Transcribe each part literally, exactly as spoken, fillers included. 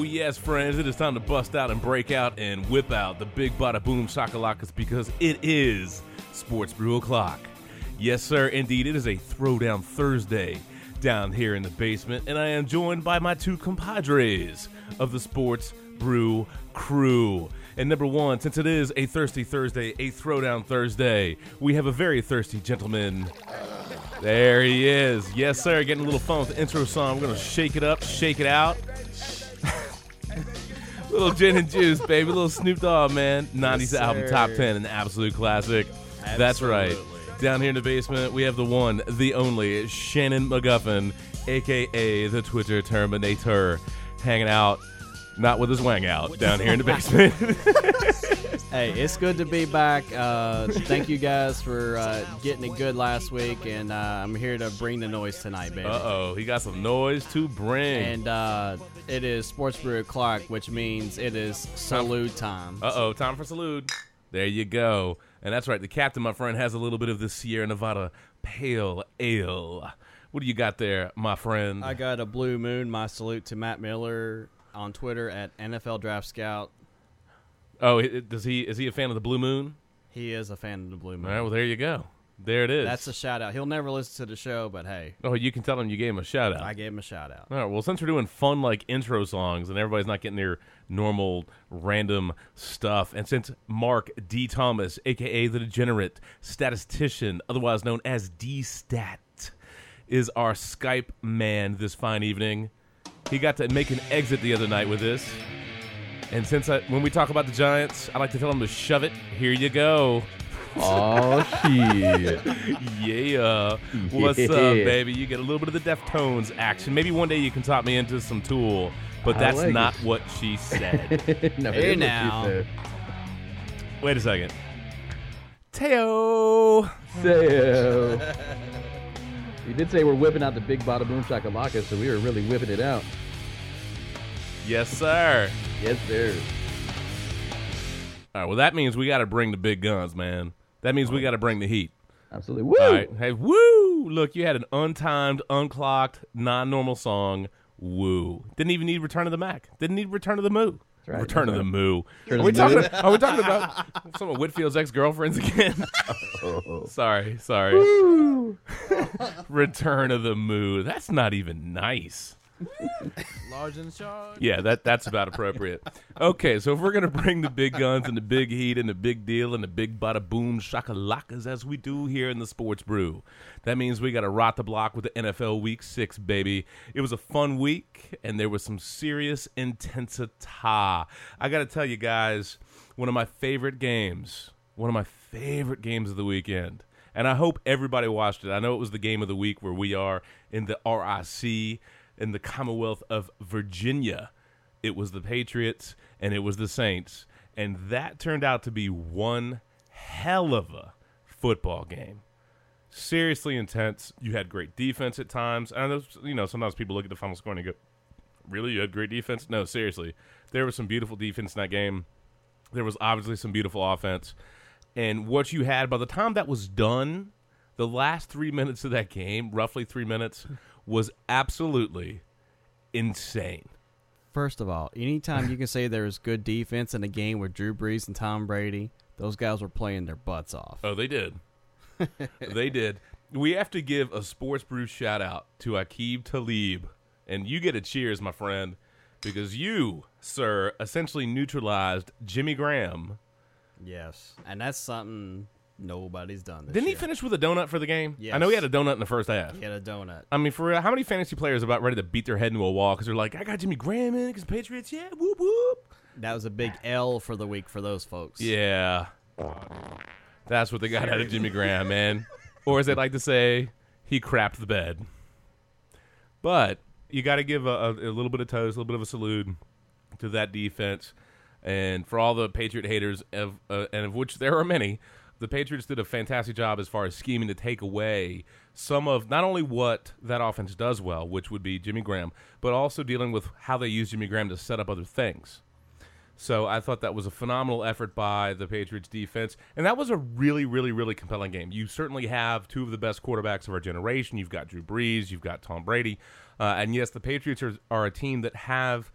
yes, friends, it is time to bust out and break out and whip out the big bada boom shakalakas because it is Sports Brew O'Clock. Yes, sir, indeed, it is a Throwdown Thursday down here in the basement, and I am joined by my two compadres of the Sports Brew crew. And number one, since it is a Thirsty Thursday, a Throwdown Thursday, we have a very thirsty gentleman. There he is. Yes, sir, getting a little fun with the intro song. We're going to shake it up, shake it out. Little gin and juice, baby. Little Snoop Dogg, man. nineties Yes, album sir. top ten, an absolute classic. Absolutely. That's right. Down here in the basement, we have the one, the only, Shannon McGuffin, a k a the Twitter Terminator, hanging out, not with his wang out, down here in the basement. Hey, it's good to be back. Uh, thank you guys for uh, getting it good last week, and uh, I'm here to bring the noise tonight, baby. Uh-oh, he got some noise to bring. And uh, it is Sports Brew O'Clock, which means it is salute time. Uh-oh, time for salute. There you go. And that's right, the captain, my friend, has a little bit of the Sierra Nevada Pale Ale. What do you got there, my friend? I got a Blue Moon. My salute to Matt Miller on Twitter at N F L Draft Scout. Oh, i- does he? Is he a fan of the Blue Moon? He is a fan of the Blue All Moon. right, well, there you go. There it is. That's a shout out. He'll never listen to the show, but hey, Oh, you can tell him you gave him a shout out. I gave him a shout out. All right, well, since we're doing fun, like, intro songs and everybody's not getting their normal, random stuff, and since Mark D. Thomas, a k a the Degenerate Statistician, otherwise known as D-Stat, is our Skype man this fine evening, he got to make an exit the other night with this. And since I, when we talk about the Giants, I like to tell him to shove it. Here you go. Oh, shit. Yeah. What's up, Yeah. baby? You get a little bit of the Deftones action. Maybe one day you can talk me into some Tool, but I that's like not it. what she said. No, Hey, it is what she now. said. Wait a second. Teo. So, you did say we're whipping out the big bada boom shakalaka, so we were really whipping it out. Yes, sir. Yes, sir. All right, well, that means we got to bring the big guns, man. That means we got to bring the heat. Absolutely. Woo! All right. Hey, woo! Look, you had an untimed, unclocked, non-normal song. Woo. Didn't even need Return of the Mac. Didn't need Return of the Moo. right, Return that's of the right. Moo. Return Are of we, the talking, Moo. are we talking about some of Whitfield's ex-girlfriends again? Oh. Sorry, sorry. Woo! Return of the Moo. That's not even nice. Large in charge. Yeah, that that's about appropriate. Okay, so if we're gonna bring the big guns and the big heat and the big deal and the big bada boom shakalakas as we do here in the Sports Brew, that means we got to rot the block with the N F L Week Six, baby. It was a fun week and there was some serious intensity. I got to tell you guys, one of my favorite games, one of my favorite games of the weekend. And I hope everybody watched it. I know it was the game of the week where we are in the R I C, in the Commonwealth of Virginia. It was the Patriots and it was the Saints. And that turned out to be one hell of a football game. Seriously intense. You had great defense at times. I know, you know, sometimes people look at the final score and they go, really? You had great defense? No, seriously. There was some beautiful defense in that game. There was obviously some beautiful offense. And what you had, by the time that was done, the last three minutes of that game, roughly three minutes, was absolutely insane. First of all, anytime you can say there's good defense in a game with Drew Brees and Tom Brady, those guys were playing their butts off. Oh, they did. They did. We have to give a Sports Brew shout-out to Aqib Talib. And you get a cheers, my friend, because you, sir, essentially neutralized Jimmy Graham. Yes, and that's something nobody's done this Didn't he year. finish with a donut for the game? Yes. I know he had a donut in the first half. He had a donut. I mean, for real, how many fantasy players are about ready to beat their head into a wall because they're like, I got Jimmy Graham in because Patriots, yeah, whoop, whoop. That was a big L for the week for those folks. Yeah. That's what they got out of Jimmy Graham, man. Or as they like to say, he crapped the bed. But you got to give a, a, a little bit of toast, a little bit of a salute to that defense. And for all the Patriot haters, of, uh, and of which there are many, the Patriots did a fantastic job as far as scheming to take away some of not only what that offense does well, which would be Jimmy Graham, but also dealing with how they use Jimmy Graham to set up other things. So I thought that was a phenomenal effort by the Patriots defense. And that was a really, really, really compelling game. You certainly have two of the best quarterbacks of our generation. You've got Drew Brees. You've got Tom Brady. Uh, and, yes, the Patriots are, are a team that have,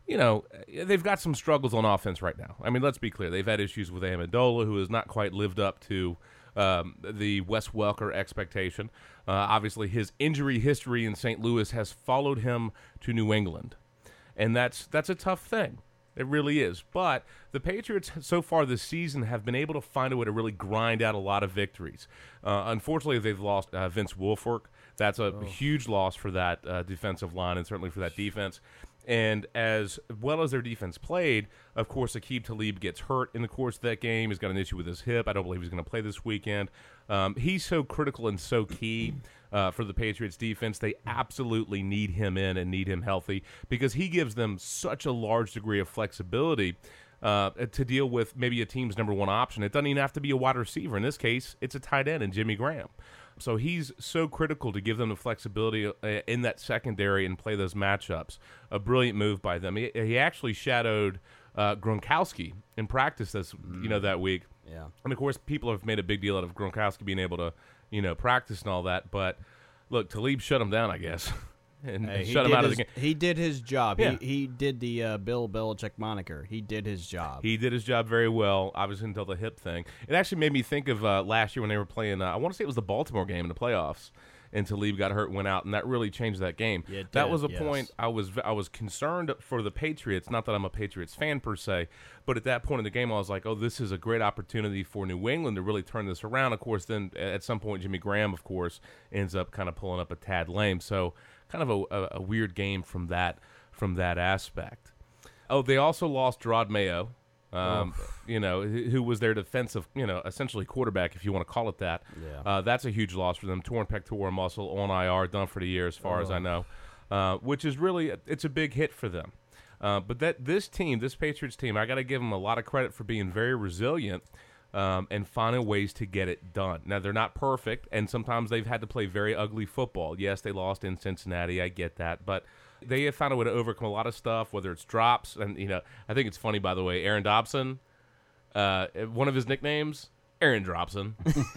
you know, they've got some struggles on offense right now. I mean, let's be clear. They've had issues with Amendola, who has not quite lived up to um, the Wes Welker expectation. Uh, obviously, his injury history in Saint Louis has followed him to New England, and that's that's a tough thing. It really is. But the Patriots so far this season have been able to find a way to really grind out a lot of victories. Uh, unfortunately, they've lost uh, Vince Wilfork. That's a oh. huge loss for that uh, defensive line and certainly for that defense. And as well as their defense played, of course, Aqib Talib gets hurt in the course of that game. He's got an issue with his hip. I don't believe he's going to play this weekend. Um, he's so critical and so key uh, for the Patriots defense. They absolutely need him in and need him healthy because he gives them such a large degree of flexibility uh, to deal with maybe a team's number one option. It doesn't even have to be a wide receiver. In this case, it's a tight end in Jimmy Graham. So he's so critical to give them the flexibility in that secondary and play those matchups. A brilliant move by them. He, he actually shadowed uh, Gronkowski in practice this, mm. you know, that week. Yeah. And, of course, people have made a big deal out of Gronkowski being able to, you know, practice and all that. But, look, Talib shut him down, I guess, and, hey, and shut him out his, of the game. He did his job. Yeah. He, he did the uh, Bill Belichick moniker. He did his job. He did his job very well, obviously, until the hip thing. It actually made me think of uh, last year when they were playing, uh, I want to say it was the Baltimore game in the playoffs, and Talib got hurt, went out, and that really changed that game. Yeah, it that did, was a yes. point I was I was concerned for the Patriots. Not that I'm a Patriots fan per se, but at that point in the game, I was like, oh, this is a great opportunity for New England to really turn this around. Of course, then at some point, Jimmy Graham, of course, ends up kind of pulling up a tad lame. So kind of a, a, a weird game from that from that aspect. Oh, they also lost Gerard Mayo. Um, oh. You know, who was their defensive, you know, essentially quarterback, if you want to call it that. Yeah. Uh, that's a huge loss for them. Torn pectoral muscle on I R, done for the year, as far oh. as I know, uh, which is really it's a big hit for them. Uh, but that this team, this Patriots team, I got to give them a lot of credit for being very resilient um, and finding ways to get it done. Now they're not perfect, and sometimes they've had to play very ugly football. Yes, they lost in Cincinnati. I get that, but they have found a way to overcome a lot of stuff, whether it's drops. And, you know, I think it's funny, by the way, Aaron Dobson, uh, one of his nicknames, Aaron Dropson.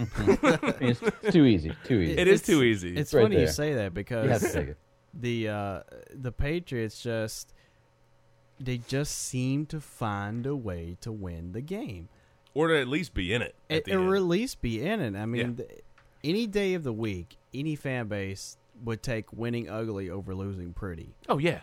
It's too easy. Too easy. It is too easy. It's right funny there. you say that You have because to take it. the uh, the Patriots just they just seem to find a way to win the game. Or to at least be in it. At It, the or end. at least be in it. I mean, Yeah. th- any day of the week, any fan base would take winning ugly over losing pretty. Oh, yeah.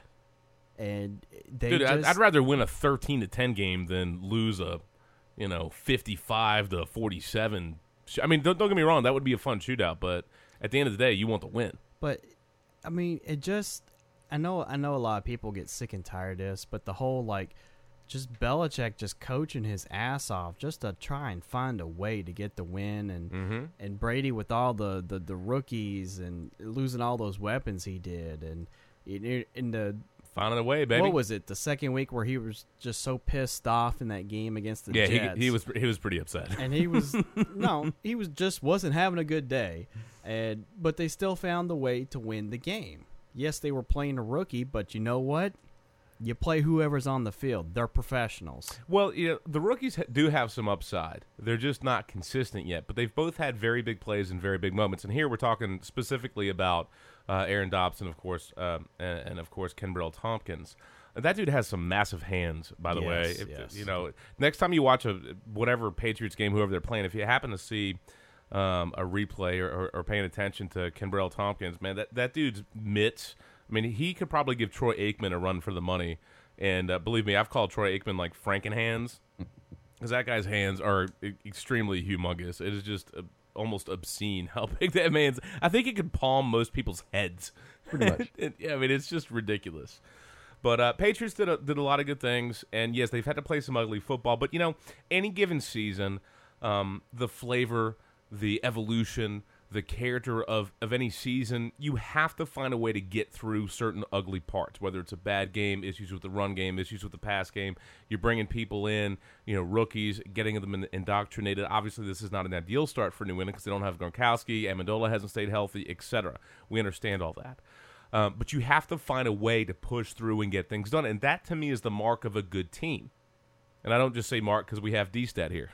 And they Dude, just, I'd, I'd rather win a thirteen to ten game than lose a, you know, fifty-five to forty-seven. sh- I mean, don't, don't get me wrong. That would be a fun shootout. But at the end of the day, you want to win. But I mean, it just I know I know a lot of people get sick and tired of this, but the whole like just Belichick just coaching his ass off just to try and find a way to get the win, and Mm-hmm. and Brady with all the, the, the rookies and losing all those weapons he did, and in, in the Finding a way, baby. what was it the second week where he was just so pissed off in that game against the yeah, Jets? he, he was he was pretty upset. And he was no, he was just wasn't having a good day, and but they still found the way to win the game. Yes, they were playing a rookie, but you know what? You play whoever's on the field. They're professionals. Well, you know, the rookies ha- do have some upside. They're just not consistent yet, but they've both had very big plays and very big moments. And here we're talking specifically about uh, Aaron Dobson, of course, um, and, and, of course, Kenbrell Tompkins. And that dude has some massive hands, by the Yes, way. If, yes. You know, next time you watch a whatever Patriots game, whoever they're playing, if you happen to see um, a replay or, or, or paying attention to Kenbrell Tompkins, man, that, that dude's mitts. I mean, he could probably give Troy Aikman a run for the money. And uh, believe me, I've called Troy Aikman like Frankenhands because that guy's hands are e- extremely humongous. It is just uh, almost obscene how big that man's. I think he could palm most people's heads. Pretty much. It- yeah, I mean, it's just ridiculous. But uh, Patriots did a, did a lot of good things. And, yes, they've had to play some ugly football. But, you know, any given season, um, the flavor, the evolution, the character of, of any season, you have to find a way to get through certain ugly parts, whether it's a bad game, issues with the run game, issues with the pass game. You're bringing people in, you know, rookies, getting them in, indoctrinated. Obviously, this is not an ideal start for New England because they don't have Gronkowski, Amendola hasn't stayed healthy, et cetera. We understand all that. Um, but you have to find a way to push through and get things done, and that, to me, is the mark of a good team. And I don't just say Mark because we have D-Stat here.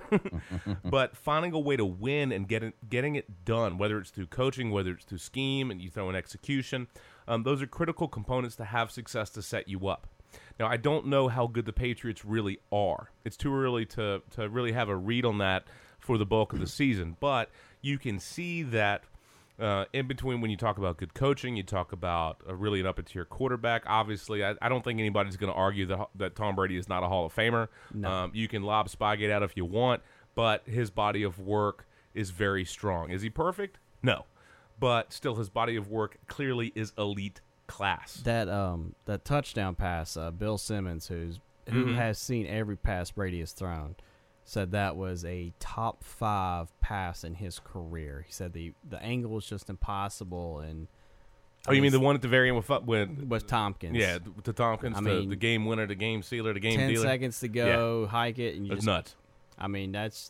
But finding a way to win and getting getting it done, whether it's through coaching, whether it's through scheme, and you throw in execution, um, those are critical components to have success to set you up. Now, I don't know how good the Patriots really are. It's too early to, to really have a read on that for the bulk of the season. But you can see that uh, in between when you talk about good coaching, you talk about uh, really an up-tier quarterback. Obviously, I, I don't think anybody's going to argue that, that Tom Brady is not a Hall of Famer. No. Um, you can lob Spygate out if you want, but his body of work is very strong. Is he perfect? No. But still, his body of work clearly is elite class. That um that touchdown pass, uh, Bill Simmons, who's who Mhm. has seen every pass Brady has thrown, said that was a top five pass in his career. He said the the angle was just impossible. And Oh, you mean the one at the very end with with, with Tompkins? yeah, to Tompkins, I the, mean, the game winner, the game sealer, the game ten dealer. seconds to go, hike it, and you It's just, nuts. I mean, that's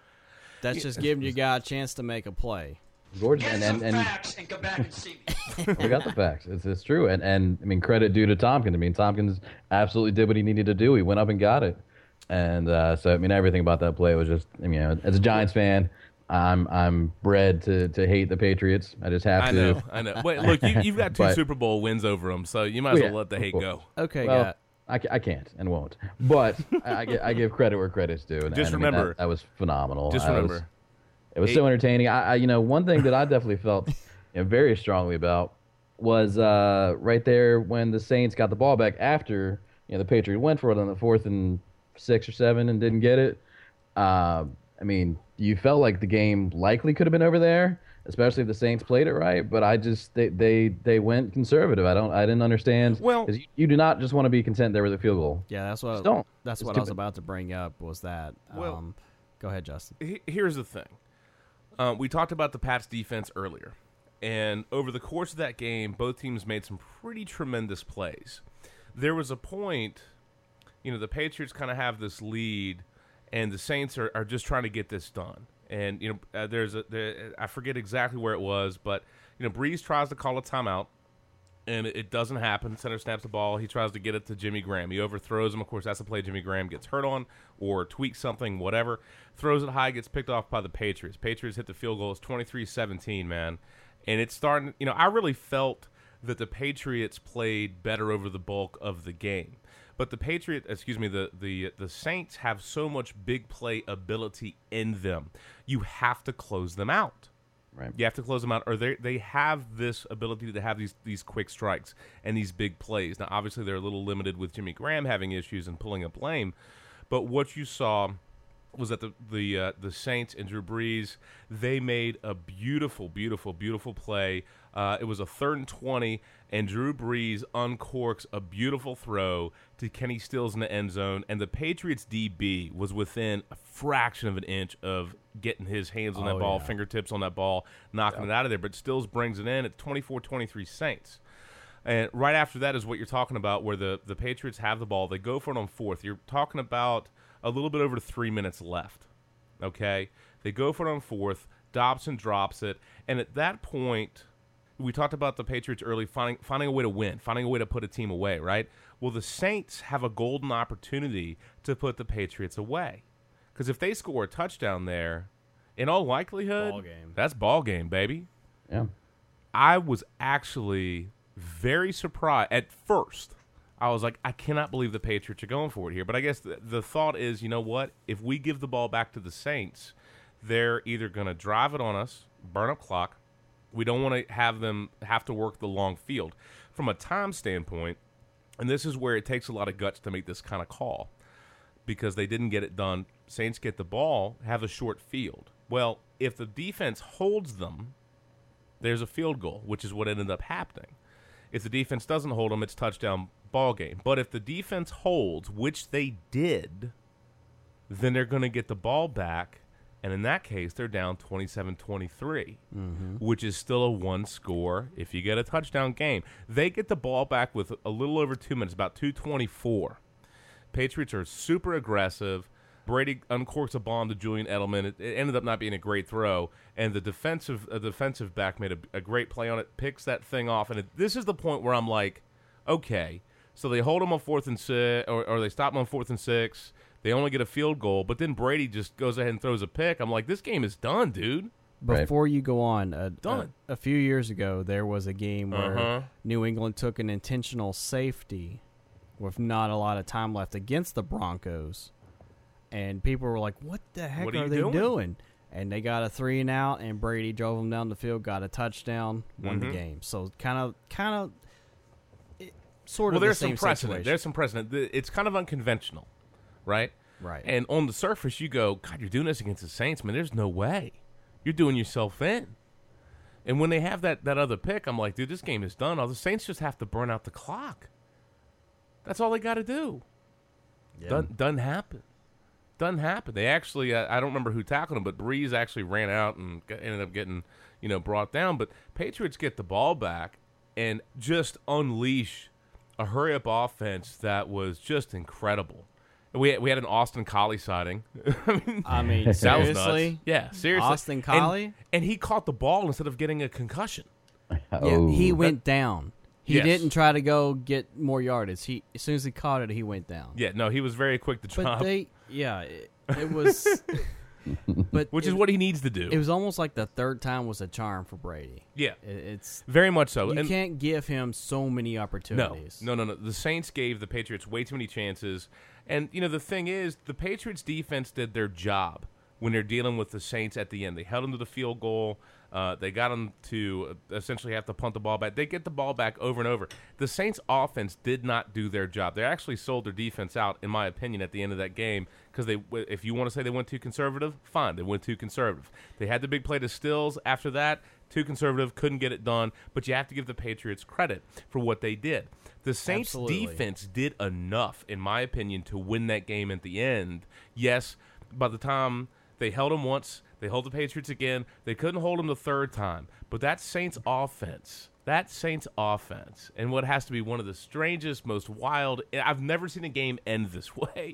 that's just giving your guy a chance to make a play. Gorgeous. Get And, some and, and facts and come back and see me. we got the facts. It's, it's true. And, and, I mean, credit due to Tompkins. I mean, Tompkins absolutely did what he needed to do. He went up and got it. And uh, so, I mean, everything about that play was just, I mean, you know, as a Giants fan, I'm I'm bred to, to hate the Patriots. I just have I to. know, I know. Wait, look, you, you've got two But- Super Bowl wins over them, so you might as Well, well yeah, let the of hate course. go. Okay, Well, got I, ca- I can't and won't. But I, I, gi- I give credit where credit's due. And, Just and, I mean, remember- that, that was phenomenal. Just I was- remember, It was Eight- so entertaining. I, I, you know, one thing that I definitely felt you know, very strongly about was uh, right there when the Saints got the ball back after you know the Patriots went for it on the fourth and six or seven and didn't get it. Uh, I mean, you felt like the game likely could have been over there, especially if the Saints played it right. But I just they they, they went conservative. I don't I didn't understand. Well- 'cause you, you do not just want to be content there with a field goal. yeah. That's what Just don't. that's It's what I was stupid. about to bring up was that. Well- Um, go ahead, Justin. he- here's the thing. Uh, we talked about the Pats defense earlier, and over the course of that game, both teams made some pretty tremendous plays. There was a point, you know, the Patriots kind of have this lead, and the Saints are, are just trying to get this done. And you know, uh, there's a there, I forget exactly where it was, but you know, Breeze tries to call a timeout, and it, it doesn't happen. Center snaps the ball. He tries to get it to Jimmy Graham. He overthrows him. Of course, that's the play Jimmy Graham gets hurt on or tweaks something, whatever. Throws it high, gets picked off by the Patriots. Patriots hit the field goal. It's twenty-three seventeen, man. And it's starting, you know, I really felt that the Patriots played better over the bulk of the game. But the Patriot, excuse me, the, the the Saints have so much big play ability in them. You have to close them out. Right. You have to close them out, or they they have this ability to have these these quick strikes and these big plays. Now, obviously, they're a little limited with Jimmy Graham having issues and pulling up lame, but what you saw was that the the uh, the Saints and Drew Brees, they made a beautiful, beautiful, beautiful play. Uh, it was a third and twenty, and Drew Brees uncorks a beautiful throw to Kenny Stills in the end zone, and the Patriots D B was within a fraction of an inch of getting his hands on that Oh, ball, yeah. fingertips on that ball, knocking it out of there. But Stills brings it in. It's twenty-four twenty-three Saints. And right after that is what you're talking about, where the, the Patriots have the ball. They go for it on fourth. You're talking about a little bit over three minutes left. Okay? They go for it on fourth. Dobson drops it. And at that point, we talked about the Patriots early, finding, finding a way to win, finding a way to put a team away, right? Well, the Saints have a golden opportunity to put the Patriots away. Because if they score a touchdown there, in all likelihood, Ball game. that's ball game, baby. Yeah. I was actually very surprised at first. I was like, I cannot believe the Patriots are going for it here. But I guess the, the thought is, you know what? If we give the ball back to the Saints, they're either going to drive it on us, burn up clock. We don't want to have them have to work the long field. From a time standpoint, and this is where it takes a lot of guts to make this kind of call, because they didn't get it done. Saints get the ball, have a short field. Well, if the defense holds them, there's a field goal, which is what ended up happening. If the defense doesn't hold them, it's touchdown, ball game. But if the defense holds, which they did, then they're going to get the ball back, and in that case, they're down twenty-seven twenty-three, Mm-hmm. which is still a one-score if you get a touchdown game. They get the ball back with a little over two minutes, about two twenty-four. Patriots are super aggressive. Brady uncorks a bomb to Julian Edelman. It, it ended up not being a great throw, and the defensive a defensive back made a, a great play on it, picks that thing off, and it, this is the point where I'm like, okay, so they hold them on fourth and six, or, or they stop them on fourth and six. They only get a field goal, but then Brady just goes ahead and throws a pick. I'm like, this game is done, dude. Right. Before you go on, a, Done. a, a few years ago, there was a game where Uh-huh. New England took an intentional safety with not a lot of time left against the Broncos. And people were like, what the heck What are, are you they doing? doing? And they got a three and out, and Brady drove them down the field, got a touchdown, won Mhm. the game. So kind of, kind of, it, sort Well, of the there's same some precedent. situation. There's some precedent. The- It's kind of unconventional, right? Right. And on the surface, you go, God, you're doing this against the Saints, man. There's no way. You're doing yourself in. And when they have that, that other pick, I'm like, dude, this game is done. All the Saints just have to burn out the clock. That's all they got to do. Yeah. Doesn't, doesn't happen. Doesn't happen. They actually, uh, I don't remember who tackled him, but Breeze actually ran out and got, ended up getting, you know, brought down. But Patriots get the ball back and just unleash a hurry-up offense that was just incredible. We had, we had an Austin Collie sighting. I mean, I mean, that was nuts. seriously? Yeah, seriously. Austin And- Collie? And, he caught the ball instead of getting a concussion. Oh. Yeah, he went down. He Yes. didn't try to go get more yardage. He as soon as he caught it, he went down. Yeah, no, he was very quick to but drop, they, yeah, it, it was. but which it, is what he needs to do. it was almost like the third time was a charm for Brady. yeah, It, it's very much so. you And can't give him so many no, opportunities. no, no, no. The Saints gave the Patriots way too many chances. And, you know, the thing is, the Patriots defense did their job when they're dealing with the Saints at the end. They held them to the field goal. Uh, they got them to essentially have to punt the ball back. They get the ball back over and over. The Saints offense did not do their job. They actually sold their defense out, in my opinion, at the end of that game because they, if you want to say they went too conservative, fine, they went too conservative. They had the big play to Stills. After that, too conservative, couldn't get it done. But you have to give the Patriots credit for what they did. The Saints' Absolutely. defense did enough, in my opinion, to win that game at the end. Yes, by the time they held them once, they held the Patriots again. They couldn't hold them the third time. But that Saints offense, that Saints offense, and what has to be one of the strangest, most wild, I've never seen a game end this way,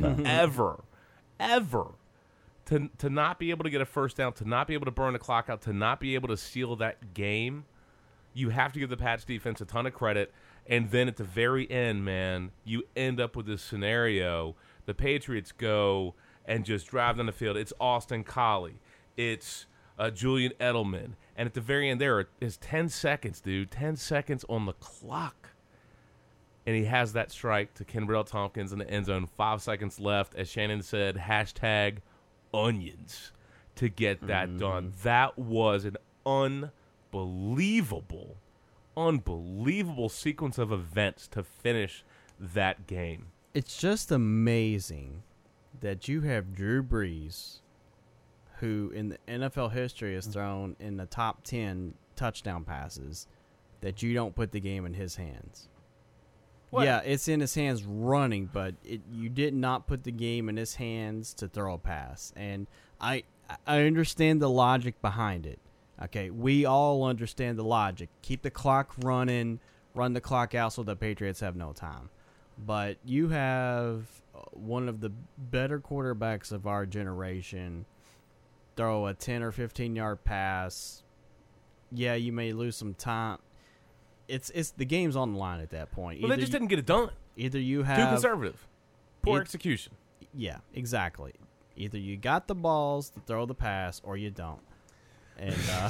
ever, ever. To, to not be able to get a first down, to not be able to burn the clock out, to not be able to seal that game, you have to give the Pats defense a ton of credit. And then at the very end, man, you end up with this scenario. The Patriots go and just drive down the field. It's Austin Collie. It's uh, Julian Edelman. And at the very end there is ten seconds, dude. ten seconds on the clock. And he has that strike to Kenbrell Tompkins in the end zone. Five seconds left. As Shannon said, hashtag onions to get that Mm-hmm. done. That was an unbelievable, unbelievable sequence of events to finish that game. It's just amazing that you have Drew Brees, who in the N F L history has thrown in the top ten touchdown passes, that you don't put the game in his hands. What? Yeah, it's in his hands running, but it, you did not put the game in his hands to throw a pass. And I I understand the logic behind it. Okay, we all understand the logic. Keep the clock running, run the clock out so the Patriots have no time. But you have one of the better quarterbacks of our generation throw a ten or fifteen yard pass. Yeah, you may lose some time. It's it's the game's on the line at that point. Well, they Either just you- didn't get it done. Either you Too have conservative. Poor It- execution. yeah, exactly. Either you got the balls to throw the pass or you don't. And uh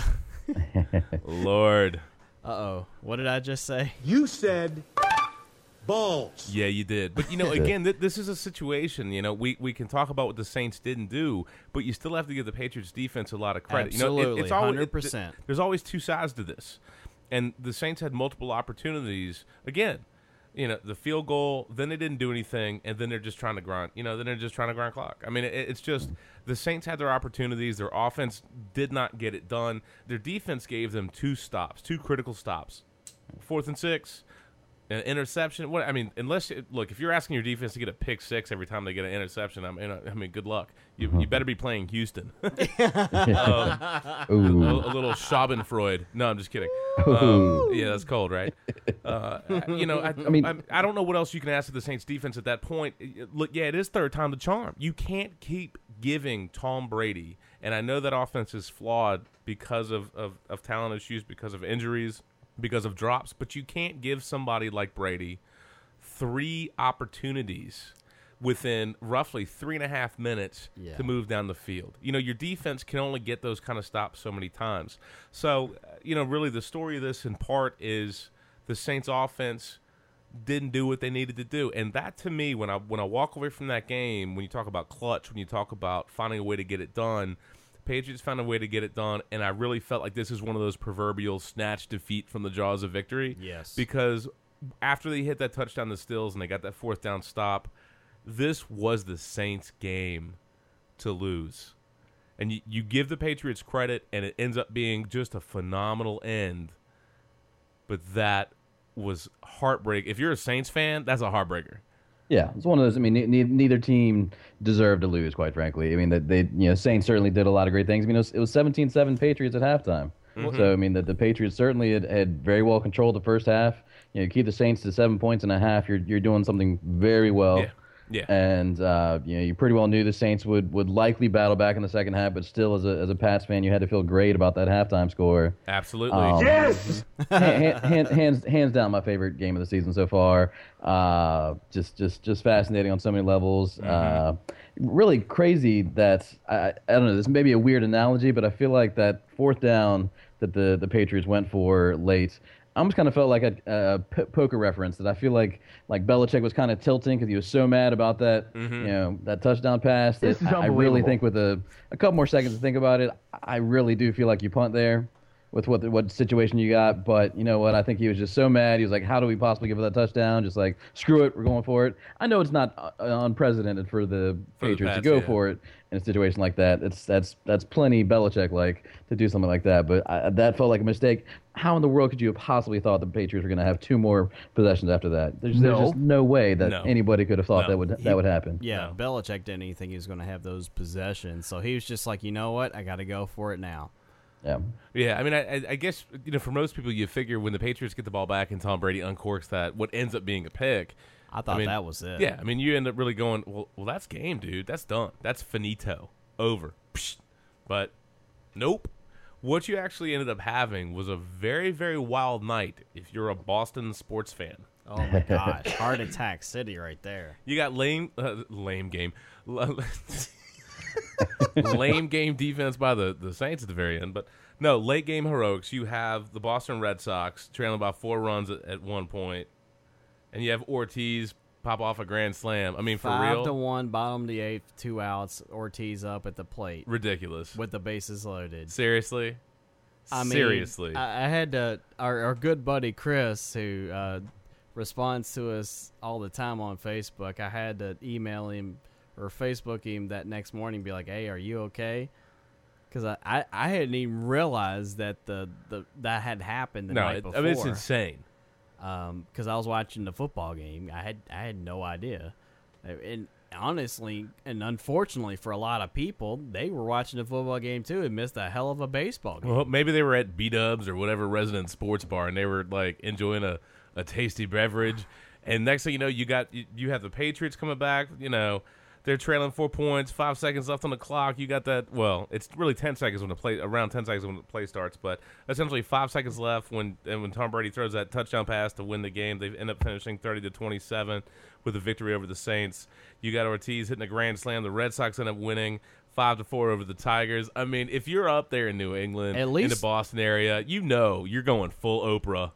Lord. uh-oh, what did I just say? You said balls. Yeah, you did. But, you know, again, th- this is a situation, you know, we, we can talk about what the Saints didn't do, but you still have to give the Patriots defense a lot of credit. You know, Absolutely, it, it's always, one hundred it- percent. th- there's always two sides to this. And the Saints had multiple opportunities. Again, you know, the field goal, then they didn't do anything, and then they're just trying to grind. You know, then they're just trying to grind clock. I mean, it, it's just the Saints had their opportunities. Their offense did not get it done. Their defense gave them two stops, two critical stops. Fourth and six, an interception. What I mean, unless it, look, if you're asking your defense to get a pick six every time they get an interception, I mean, I mean, good luck. You you better be playing Houston. um, a, Ooh. a little Schadenfreude. No, I'm just kidding. Um, yeah, that's cold, right? Uh, you know, I, I mean- I, I don't know what else you can ask of the Saints defense at that point. Look, yeah, it is third time the charm. You can't keep giving Tom Brady, and I know that offense is flawed because of, of, of talent issues, because of injuries, because of drops, but you can't give somebody like Brady three opportunities within roughly three and a half minutes Yeah. to move down the field. You know, your defense can only get those kind of stops so many times. So, uh, you know, really the story of this in part is the Saints offense didn't do what they needed to do. And that, to me, when I when I walk away from that game, when you talk about clutch, when you talk about finding a way to get it done, Patriots found a way to get it done, and I really felt like this is one of those proverbial snatch defeat from the jaws of victory. Yes. Because after they hit that touchdown to Stills and they got that fourth down stop, this was the Saints' game to lose. And you, you give the Patriots credit, and it ends up being just a phenomenal end. But that was heartbreak. If you're a Saints fan, that's a heartbreaker. Yeah, it's one of those. I mean, ne- neither team deserved to lose, quite frankly. I mean, that they, you know, Saints certainly did a lot of great things. I mean, it was, it was seventeen seven Patriots at halftime. Mm-hmm. So, I mean, the, the Patriots certainly had, had very well controlled the first half. You know, keep the Saints to seven points and a half. You're you're doing something very well. Yeah. Yeah. And uh, you know, you pretty well knew the Saints would, would likely battle back in the second half, but still, as a as a Pats fan, you had to feel great about that halftime score. Absolutely. Um, Yes! hand, hand, hands hands down, my favorite game of the season so far. Uh, just just just fascinating on so many levels. Mm-hmm. Uh, really crazy that I I don't know. This may be a weird analogy, but I feel like that fourth down that the the Patriots went for late. I almost kind of felt like a, a p- poker reference that I feel like like Belichick was kind of tilting because he was so mad about that Mm-hmm. you know that touchdown pass. That This is I, I really unbelievable. think with a a couple more seconds to think about it, I really do feel like you punt there with what the, what situation you got. But you know what? I think he was just so mad. He was like, "How do we possibly give it that touchdown?" Just like, screw it, we're going for it. I know it's not uh, unprecedented for the For the Patriots Pats, to go yeah. for it in a situation like that. It's that's that's plenty Belichick-like to do something like that. But I, that felt like a mistake. How in the world could you have possibly thought the Patriots were going to have two more possessions after that? There's, there's No. just no way that No. anybody could have thought No. that would that would happen. Yeah, No. Belichick didn't even think he was going to have those possessions, so he was just like, you know what, I got to go for it now. Yeah. Yeah, I mean, I, I- I guess, you know, for most people, you figure when the Patriots get the ball back and Tom Brady uncorks that, what ends up being a pick. I thought mean, that was it. Yeah, I mean, you end up really going, well, well, that's game, dude. That's done. That's finito. Over. Psh. But nope. What you actually ended up having was a very, very wild night if you're a Boston sports fan. Oh my gosh, heart attack city right there. You got lame, uh, lame game, lame game defense by the, the Saints at the very end. But no, late game heroics. You have the Boston Red Sox trailing by four runs at, at one point, and you have Ortiz pop off a grand slam. I mean, for Five real, to one, bottom of the eighth, two outs. Ortiz up at the plate ridiculous. with the bases loaded. Seriously, I mean, seriously. I, I had to. Our, our good buddy Chris, who uh, responds to us all the time on Facebook, I had to email him or Facebook him that next morning, and be like, "Hey, are you okay?" Because I, I, I hadn't even realized that the, the that had happened the no, night it, before. I mean it's insane. because I was watching the football game. I had I had no idea, and honestly, and unfortunately for a lot of people, they were watching the football game too and missed a hell of a baseball game. Well, maybe they were at B Dubs or whatever resident sports bar, and they were like enjoying a, a tasty beverage. And next thing you know, you got you, you have the Patriots coming back. You know, they're trailing four points, five seconds left on the clock. You got that. Well, it's really ten seconds when the play around ten seconds when the play starts, but essentially five seconds left when and when Tom Brady throws that touchdown pass to win the game. They end up finishing thirty to twenty-seven with a victory over the Saints. You got Ortiz hitting a grand slam. The Red Sox end up winning five to four over the Tigers. I mean, if you're up there in New England, At in least- the Boston area, you know you're going full Oprah.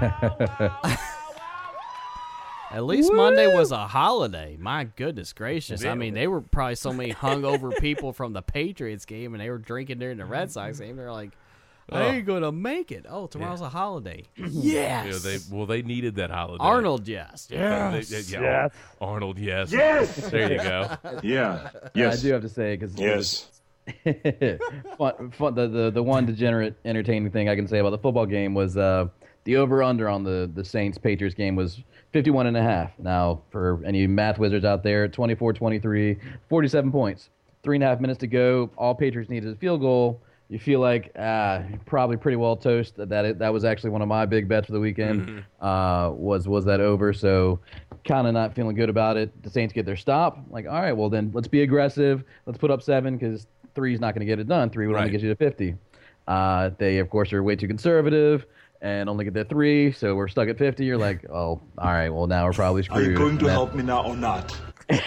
At least Monday was a holiday. My goodness gracious! Yeah. I mean, they were probably so many hungover people from the Patriots game, and they were drinking during the Red Sox game. They're like, "I Oh. ain't gonna make it." Oh, tomorrow's a holiday. You know, yes. they well, they needed that holiday. Arnold, yes. Yeah, they- they- yeah, Yes. Arnold, yes. Yes! There you go. Yeah. I Yes. do have to say because Yes. fun, fun, the, the the one degenerate entertaining thing I can say about the football game was uh, the over under on the the Saints Patriots game was fifty-one and a half. Now for any math wizards out there, twenty-four twenty-three, forty-seven points, three and a half minutes to go. All Patriots needed is a field goal. You feel like ah, probably pretty well toast. That that, that was actually one of my big bets for the weekend. Mm-hmm. Uh, was was that over? So kind of not feeling good about it. The Saints get their stop. Like, all right, well then let's be aggressive. Let's put up seven because three is not going to get it done. Three would only Right. get you to fifty. Uh, they of course are way too conservative and only get their three, so we're stuck at fifty. You're like, oh, all right, well now we're probably Are screwed. you going And to that- help me now or not?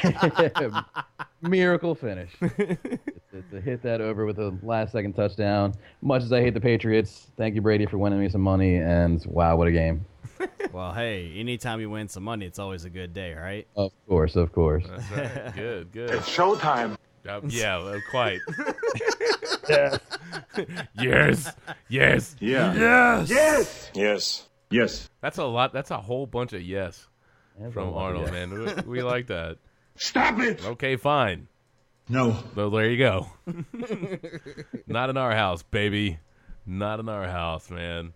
Miracle finish. to, to hit that over with a last second touchdown. Much as I hate the Patriots, thank you, Brady, for winning me some money. And wow, what a game. Well, hey, anytime you win some money, it's always a good day, right? Of course, of course. That's right. Good, good. It's showtime. Uh, yeah, uh, quite. yes, yes, Yeah. yes. Yes. Yes. Yes. That's a lot. That's a whole bunch of yes That's from a lot, Arnold, yeah. man. We, we like that. Stop it. Okay, fine. No. So there you go. Not in our house, baby. Not in our house, man.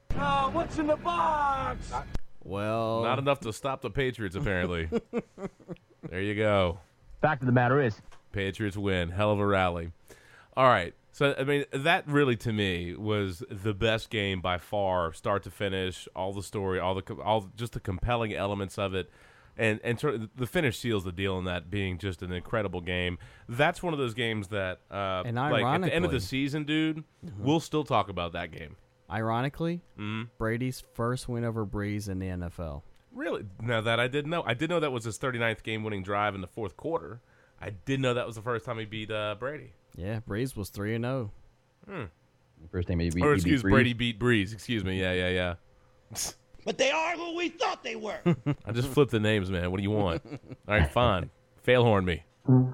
Well, Not enough to stop the Patriots, apparently. There you go. Fact of the matter is, Patriots win. Hell of a rally. All right. So, I mean, that really, to me, was the best game by far, start to finish, all the story, all the, all just the compelling elements of it. And and sort of the finish seals the deal in that being just an incredible game. That's one of those games that, uh, And like, at the end of the ironically- season, dude, we'll still talk about that game. ironically, Mm-hmm. Brady's first win over Breeze in the N F L. Really? Now that I didn't know. I did know that was his thirty-ninth game-winning drive in the fourth quarter. I did know that was the first time he beat uh, Brady. Yeah, Breeze was three and oh. First time he beat, Or he beat excuse Breeze. Brady beat Breeze. Excuse me. Yeah, yeah, yeah. But they are who we thought they were. I just flipped the names, man. What do you want? All right, fine. Failhorn me.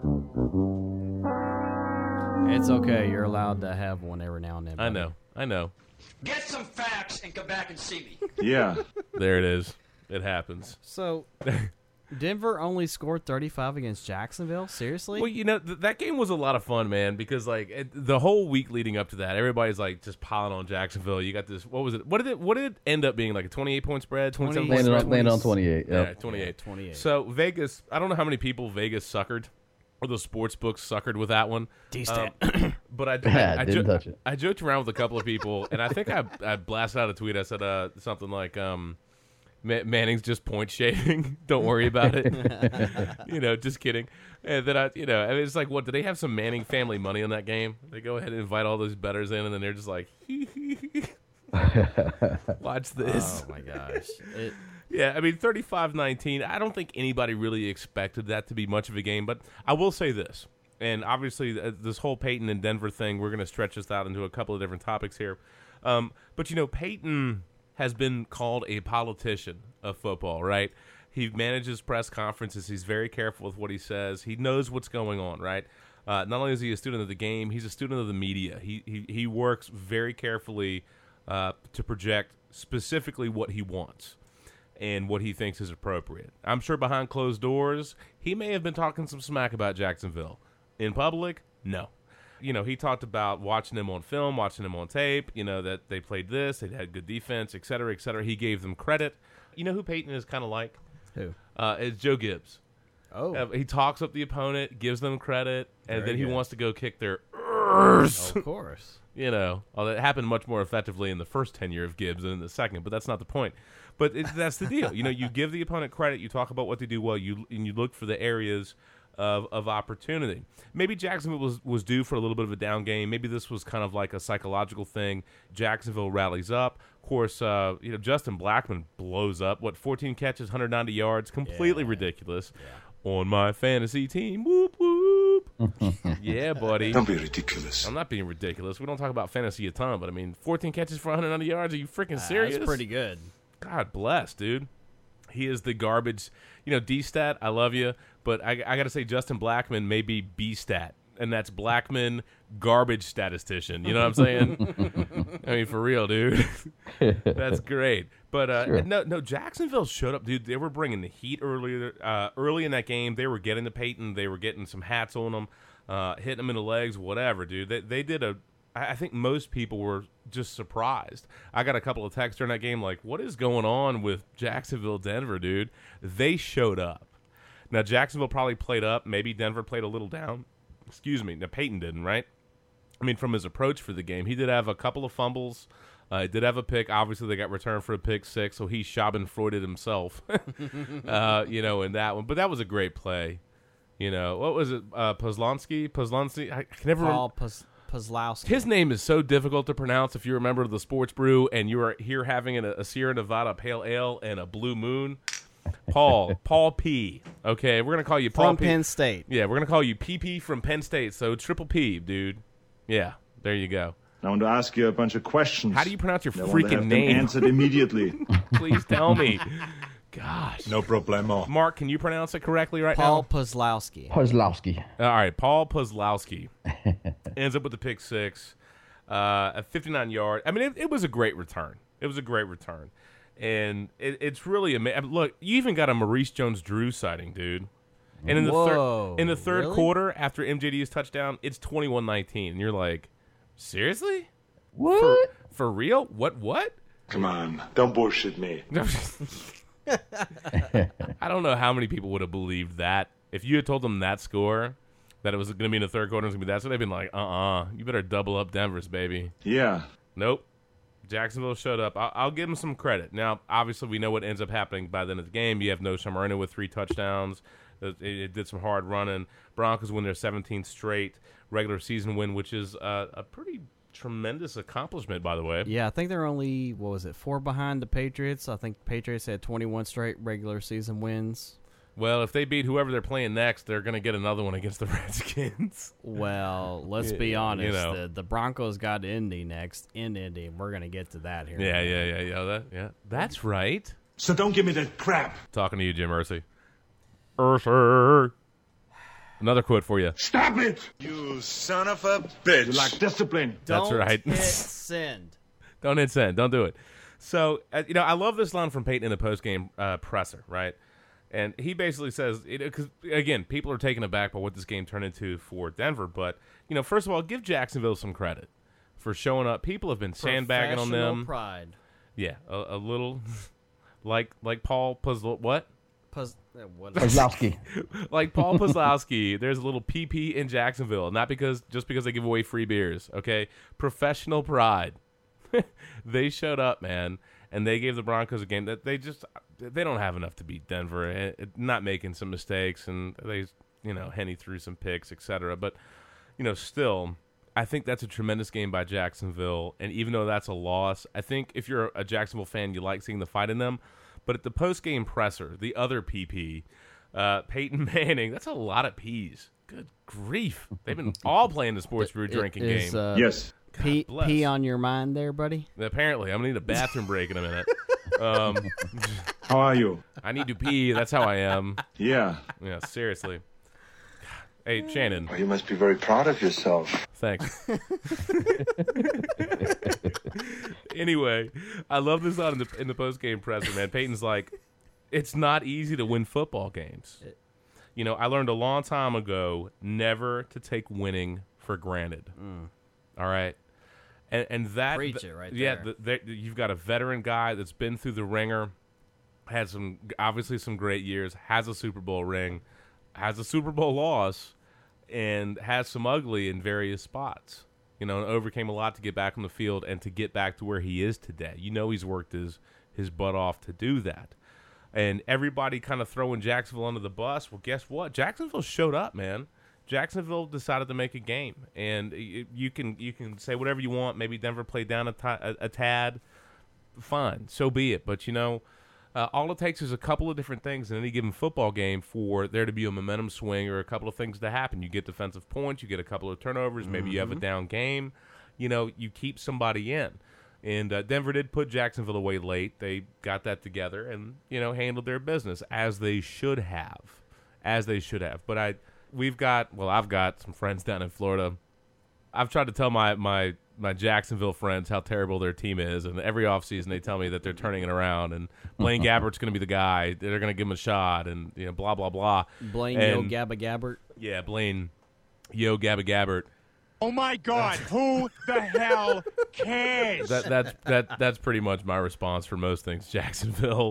It's okay. You're allowed to have one every now and then. I buddy. know. I know. Get some facts and come back and see me. Yeah. There it is. It happens. So, Denver only scored thirty-five against Jacksonville? Seriously? Well, you know, th- that game was a lot of fun, man, because, like, it, the whole week leading up to that, everybody's, like, just piling on Jacksonville. You got this, what was it? What did it What did it end up being, like a twenty-eight point spread? twenty-seven point Landed spread? on, landed on twenty-eight. Yeah, Yep. twenty-eight. Yeah, twenty-eight. So, Vegas, I don't know how many people Vegas suckered, or the sports books suckered with that one. D-stat. Um, but I, I, Yeah, I, didn't jo- touch it. I joked around with a couple of people, and I think I, I blasted out a tweet. I said uh, something like, um, Ma- Manning's just point shaving. Don't worry about it. You know, just kidding. And then I, you know, I mean, it's like, what, do they have some Manning family money in that game? They go ahead and invite all those bettors in, and then they're just like, watch this. Oh, my gosh. It, Yeah, I mean, thirty-five nineteen, I don't think anybody really expected that to be much of a game, but I will say this, and obviously uh, this whole Peyton and Denver thing, we're going to stretch this out into a couple of different topics here. Um, but, you know, Peyton has been called a politician of football, right? He manages press conferences. He's very careful with what he says. He knows what's going on, right? Uh, not only is he a student of the game, he's a student of the media. He he, he works very carefully uh, to project specifically what he wants and what he thinks is appropriate. I'm sure behind closed doors, he may have been talking some smack about Jacksonville. In public, no. You know, he talked about watching them on film, watching them on tape, you know, that they played this, they had good defense, et cetera, et cetera. He gave them credit. You know who Peyton is kind of like? who? Uh, it's Joe Gibbs. Oh. Uh, he talks up the opponent, gives them credit, and Very then he good. wants to go kick their ears. Of course. You know, although it happened much more effectively in the first tenure of Gibbs than in the second, but that's not the point. But it, that's the deal. You know, you give the opponent credit, you talk about what they do well, you and you look for the areas of, of opportunity. Maybe Jacksonville was, was due for a little bit of a down game. Maybe this was kind of like a psychological thing. Jacksonville rallies up. Of course, uh, you know, Justin Blackmon blows up. What, fourteen catches, one hundred ninety yards? Completely Yeah. ridiculous. On my fantasy team, whoop, whoop. Yeah, buddy. Don't be ridiculous. I'm not being ridiculous. We don't talk about fantasy a ton, but I mean, fourteen catches for one hundred ninety yards. Are you freaking serious? That's pretty good. God bless, dude. He is the garbage. You know, D-Stat, I love you, but I, I got to say Justin Blackmon may be B-Stat, and that's Blackmon garbage statistician. You know what I'm saying? I mean, for real, dude. That's great. But uh, Sure. no, no, Jacksonville showed up, dude. They were bringing the heat earlier, uh, early in that game. They were getting to Peyton. They were getting some hats on them, uh, hitting them in the legs, whatever, dude. They, they did a I think most people were just surprised. I got a couple of texts during that game like, what is going on with Jacksonville, Denver, dude? They showed up. Now, Jacksonville probably played up. Maybe Denver played a little down. Excuse me. Now, Peyton didn't, right? I mean, from his approach for the game, he did have a couple of fumbles. Uh, he did have a pick. Obviously, they got returned for a pick six, so he schadenfreudet himself, uh, you know, in that one. But that was a great play. You know, what was it? Uh, Pozlonsky? Pozlonsky? I can never remember. Paul Pos- Pozlowski. His name is so difficult to pronounce if you remember the Sports Brew and you are here having a, a Sierra Nevada Pale Ale and a Blue Moon. Paul, Paul P. Okay, we're going to call you Paul From P. Penn State. Yeah, we're going to call you P P from Penn State, so triple P, dude. Yeah, there you go. I want to ask you a bunch of questions. How do you pronounce your I want to freaking have them name? answered immediately. Please tell me. Gosh. No problemo. Mark, can you pronounce it correctly right Paul now? Puzlowski. Kozlowski. All right, Paul Puzlowski ends up with the pick six, uh, a fifty-nine yard. I mean, it, it was a great return. It was a great return, and it, it's really amazing. Look, you even got a Maurice Jones-Drew sighting, dude. And in the Whoa, third in the third really? quarter, after M J D's touchdown, it's twenty-one nineteen, and you're like, seriously? What? For, for real? What? What? Come on, don't bullshit me. I don't know how many people would have believed that. If you had told them that score, that it was going to be in the third quarter, it was going to be that, so they'd been like, uh-uh, you better double up Denver's, baby. Yeah. Nope. Jacksonville showed up. I'll, I'll give them some credit. Now, obviously, we know what ends up happening by the end of the game. You have No Moreno with three touchdowns. It, it did some hard running. Broncos win their seventeenth straight regular season win, which is uh, a pretty tremendous accomplishment, by the way. Yeah, I think they're only, what was it, four behind the Patriots. I think the Patriots had twenty-one straight regular season wins. Well, if they beat whoever they're playing next, they're going to get another one against the Redskins. Well, let's Yeah, be you honest. know. The, the Broncos got Indy next in Indy, and we're going to get to that here. Yeah, yeah, yeah, yeah. That, yeah, that's right. So don't give me that crap. Talking to you, Jim Irsay. Irsay. Another quote for you. Stop it! You son of a bitch. You lack discipline. That's Don't right. hit send. Don't hit send. Don't do it. So, uh, you know, I love this line from Peyton in the postgame uh, presser, right? And he basically says, because, again, people are taken aback by what this game turned into for Denver. But, you know, first of all, give Jacksonville some credit for showing up. People have been sandbagging on Professional them. pride. Yeah, a, a little like like Paul Puzzle. What? Puz, uh, what Kozlowski. Like Paul Puzlowski, there's a little P P in Jacksonville, not because just because they give away free beers, okay? Professional pride. They showed up, man, and they gave the Broncos a game that they just they don't have enough to beat Denver, and it, not making some mistakes, and they, you know, Henny threw some picks, et cetera. But, you know, still, I think that's a tremendous game by Jacksonville, and even though that's a loss, I think if you're a Jacksonville fan, you like seeing the fight in them. But at the post-game presser, the other P P, uh, Peyton Manning, that's a lot of P's. Good grief. They've been all playing the Sports Brew drinking is, game. Uh, Yes. P, bless. P on your mind there, buddy? Apparently. I'm going to need a bathroom break in a minute. Um, How are you? I need to pee. That's how I am. Yeah. Yeah, seriously. Hey, Shannon, You must be very proud of yourself. thanks. Anyway, I love this line in the, in the post-game presser, man. Peyton's like, it's not easy to win football games. You know, I learned a long time ago never to take winning for granted. All right? And, and that, Preach it right yeah, there. the, the, you've got a veteran guy that's been through the ringer, had some obviously some great years, has a Super Bowl ring, has a Super Bowl loss, and has some ugly in various spots. You know, and overcame a lot to get back on the field and to get back to where he is today. You know, he's worked his his butt off to do that. And everybody kind of throwing Jacksonville under the bus. Well, guess what? Jacksonville showed up, man. Jacksonville decided to make a game, and y- you can you can say whatever you want. Maybe Denver played down a, t- a, a tad. Fine, so be it. But you know, uh, all it takes is a couple of different things in any given football game for there to be a momentum swing or a couple of things to happen. You get defensive points, you get a couple of turnovers, maybe you have a down game. You know, you keep somebody in. And uh, Denver did put Jacksonville away late. They got that together and, you know, handled their business as they should have. As they should have. But I, we've got, well, I've got some friends down in Florida. I've tried to tell my, my, my Jacksonville friends how terrible their team is. And every offseason they tell me that they're turning it around. And Blaine Gabbert's going to be the guy. They're going to give him a shot. And, you know, blah, blah, blah. Blaine And- Yo Gabba Gabbert. Yeah, Blaine Yo Gabba Gabbert. Oh my God! Who the hell cares? That that's that that's pretty much my response for most things. Jacksonville.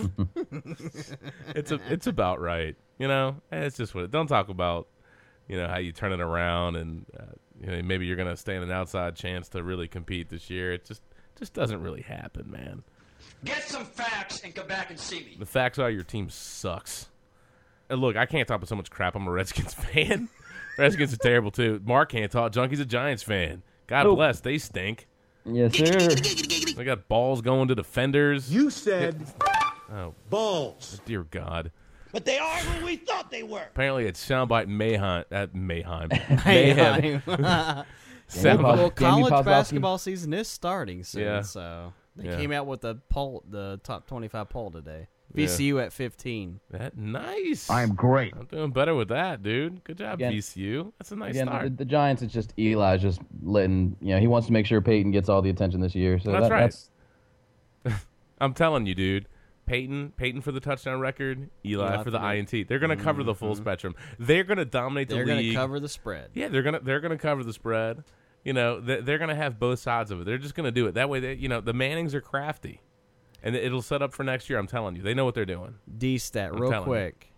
it's a it's about right, you know. It's just what. It, don't talk about, you know, how you turn it around and uh, you know maybe you're gonna stand an outside chance to really compete this year. It just just doesn't really happen, man. Get some facts and come back and see me. The facts are your team sucks. And look, I can't talk about so much crap. I'm a Redskins fan. Redskins are terrible too. Mark can't talk. Junky's a Giants fan. God Nope. bless. They stink. Yes, sir. They got balls going to defenders. You said Oh, balls. dear God. But they are who we thought they were. Apparently, it's soundbite mayhem. At mayhem. Mayhem. Sound Pos- Well, Damn you, college Kozlowski. basketball season is starting soon, Yeah. so they Yeah. came out with the poll, the top twenty-five poll today. V C U at fifteen. That nice. I'm great. I'm doing better with that, dude. Good job, Again- V C U. That's a nice Again, start. the, the Giants, it's just Eli's just letting, you know, he wants to make sure Peyton gets all the attention this year. So That's that, right. That's, I'm telling you, dude. Peyton, Peyton for the touchdown record, Eli, Eli for for the the- I N T. They're going to cover the full spectrum. They're going to dominate the They're going league. to cover the spread. Yeah, they're gonna they're gonna cover the spread. You know, they- they're gonna have both sides of it. They're just gonna do it that way. They, you know, the Mannings are crafty, and it'll set up for next year. I'm telling you, they know what they're doing. D-stat, I'm real telling you. quick.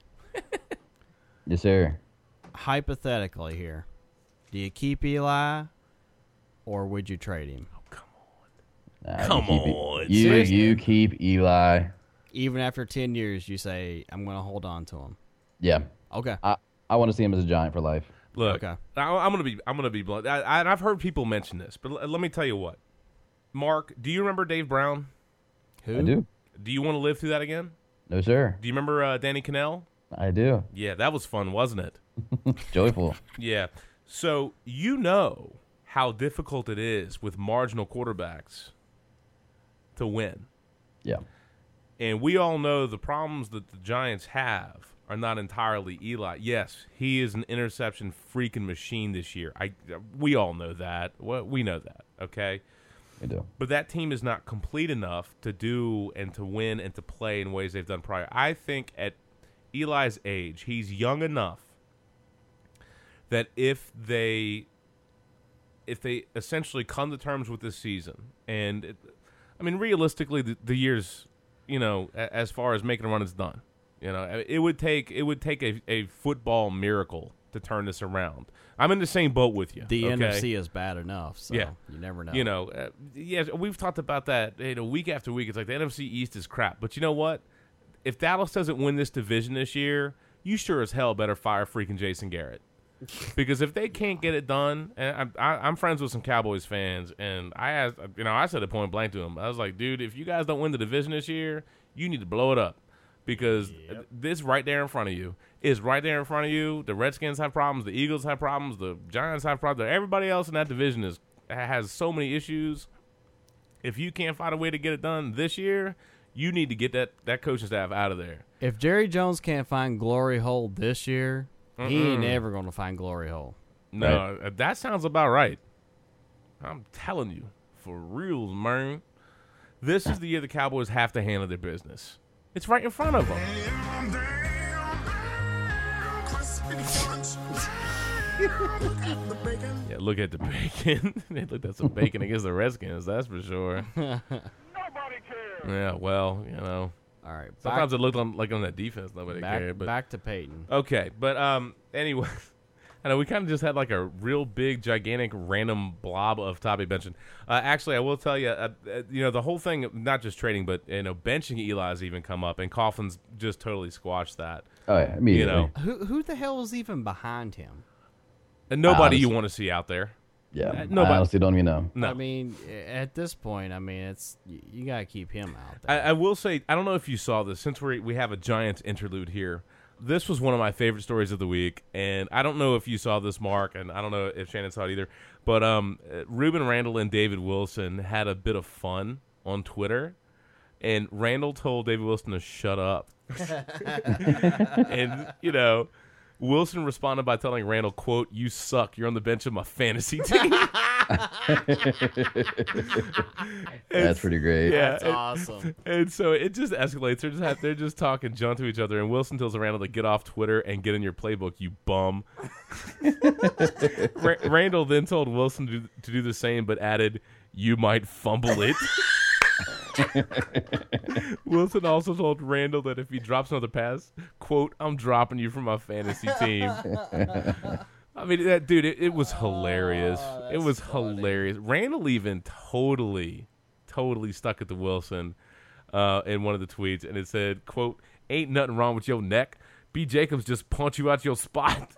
yes, sir. Hypothetically here, do you keep Eli or would you trade him? Nah, Come you keep, on, You, seriously. you keep Eli. Even after ten years, you say, I'm going to hold on to him. Yeah. Okay. I, I want to see him as a Giant for life. Look, Okay. I, I'm gonna be I'm gonna be blunt. I, I, and I've heard people mention this, but l- let me tell you what. Mark, do you remember Dave Brown? Who? I do. Do you want to live through that again? No, sir. Do you remember uh, Danny Cannell? I do. Yeah, that was fun, wasn't it? Joyful. Yeah. So you know how difficult it is with marginal quarterbacks to win. Yeah. And we all know the problems that the Giants have are not entirely Eli. Yes, he is an interception freaking machine this year. I we all know that. Well, we know that, okay? We do. But that team is not complete enough to do and to win and to play in ways they've done prior. I think at Eli's age, he's young enough that if they if they essentially come to terms with this season, and it, I mean realistically, the, the year's you know a, as far as making a run is done. You know, it would take it would take a, a football miracle to turn this around. I'm in the same boat with you. The okay? N F C is bad enough, so Yeah. you never know. You know, uh, yeah, we've talked about that. You know, week after week, it's like the N F C East is crap. But you know what? If Dallas doesn't win this division this year, you sure as hell better fire freaking Jason Garrett. Because if they can't get it done, and I, I, I'm friends with some Cowboys fans, and I asked, you know, I said it point blank to them. I was like, dude, if you guys don't win the division this year, you need to blow it up. Because this right there in front of you is right there in front of you. The Redskins have problems. The Eagles have problems. The Giants have problems. Everybody else in that division is has so many issues. If you can't find a way to get it done this year, you need to get that, that coaching staff out of there. If Jerry Jones can't find glory hole this year, he ain't Mm-mm. ever going to find glory hole. No, uh, that sounds about right. I'm telling you, for real, man. This is the year the Cowboys have to handle their business. It's right in front of them. Yeah, look at the bacon. They looked at some bacon against the Redskins, that's for sure. Nobody cares. Yeah, well, you know. All right. Sometimes back, it looked on, like on that defense, nobody back, cared. But back to Peyton. okay, but um, anyway, I know we kind of just had like a real big, gigantic, random blob of topic mention. Uh, actually, I will tell you, uh, uh, you know, the whole thing, not just trading, but you know, benching Eli has even come up, and Coughlin's just totally squashed that. Oh, yeah. Immediately. You know, Who who the hell is even behind him? and nobody Honestly. you want to see out there. Yeah. Uh, I nobody- honestly don't even know. No, I mean, at this point, I mean, it's you, you got to keep him out I, there. I will say, I don't know if you saw this. Since we we have a Giants interlude here, this was one of my favorite stories of the week, and I don't know if you saw this, Mark, and I don't know if Shannon saw it either. But um, uh, Ruben Randall and David Wilson had a bit of fun on Twitter, and Randall told David Wilson to shut up, and you know. Wilson responded by telling Randall, quote, "You suck. You're on the bench of my fantasy team." That's pretty great. Yeah, That's and- awesome. And so it just escalates. They're just have, they're just talking junk to each other. And Wilson tells Randall to get off Twitter and get in your playbook, you bum. Ra- Randall then told Wilson to, to do the same, but added, "You might fumble it." Wilson also told Randall that if he drops another pass, quote, "I'm dropping you from my fantasy team." I mean, that dude, it, it was hilarious. It was hilarious. Randall even totally, totally stuck it to Wilson uh, in one of the tweets, and it said, quote, "Ain't nothing wrong with your neck. B. Jacobs just punch you out your spot."